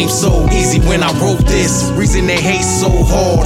seemed so easy when I wrote this. Reason they hate so hard.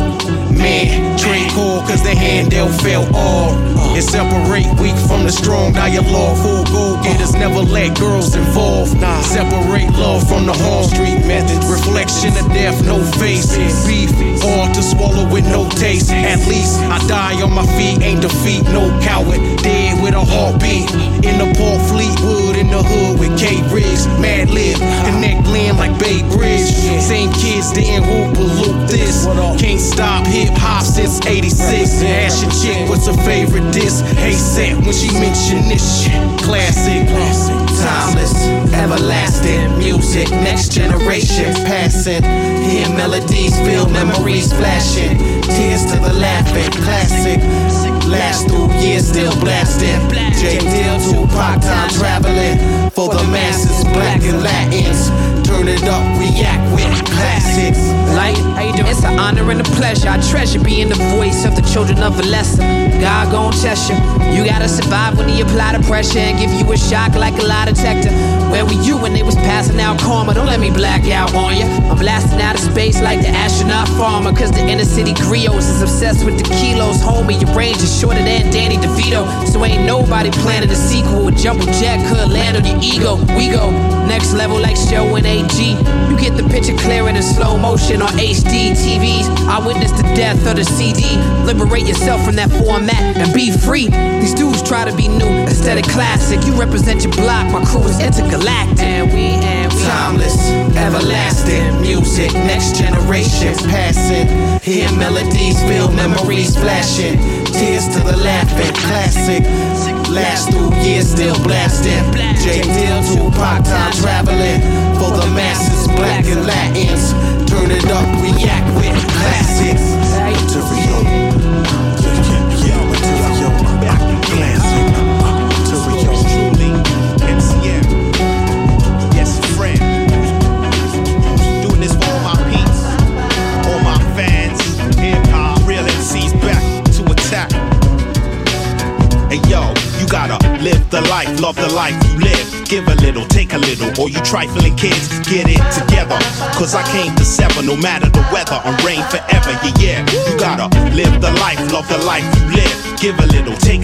Man, trade call cause the hand dealt fell hard. And separate weak from the strong dialogue. Full go-getters never let girls involved. Separate love from the Hall Street methods. Reflection of death, no face. Beef, hard to swallow with no taste. At least I die on my feet, ain't defeat, no coward. Dead with a heartbeat. In the Port Fleetwood, in the hood with K Riggs. Mad Lib, connect Glenn like Bay Bridge. Same kids didn't whoop or loop this. Can't stop hip hop since 86. Ask your chick what's her favorite disc. Hey set when she mention this shit. Classic, timeless, everlasting music. Next generation passing. Hear melodies, feel memories flashing. Tears to the laughing, classic. Last through years still blasting. J. Dill, Tupac, time traveling. For the masses, black and Latins. Turn it up, react with classics. Light, how you doing? It's an honor and a pleasure. I treasure being the voice of the children of a lesson. God gon' test you. You gotta survive when he apply the pressure and give you a shock like a lie detector. Where were you when they was passing out karma? Don't let me black out on ya. I'm blasting out of space like the astronaut farmer. Cause the inner city griots is obsessed with the kilos. Homie, your range is shorter than Danny DeVito. So ain't nobody planning a sequel. A jumbo jet could land on your ego. We go next level like show and AG. You get the picture clearing in slow motion on HD TVs. I witnessed the death of the CD. Liberate yourself from that format and be free. These dudes try to be new instead of classic. You represent your block, my crew is intergalactic. And we timeless, everlasting music. Next generation passing. Hear melodies, feel memories flashing. Tears to the laughing, classic. Last through years still blasting. J. Dill, Tupac, time traveling. For the masses, black and Latins. Turn it up, react with classics. Material. Yeah, material. Classic. Material. Truly, MCM. Yes, friend. Doing this for all my peeps, all my fans. Hip hop, real MCs back to attack. Hey yo, you gotta live the life, love the life you live. Give a little, take a little, or you trifling kids, get it together. Cause I came to sever, no matter the weather, I'm reign forever, yeah. You gotta live the life, love the life you live. Give a little, take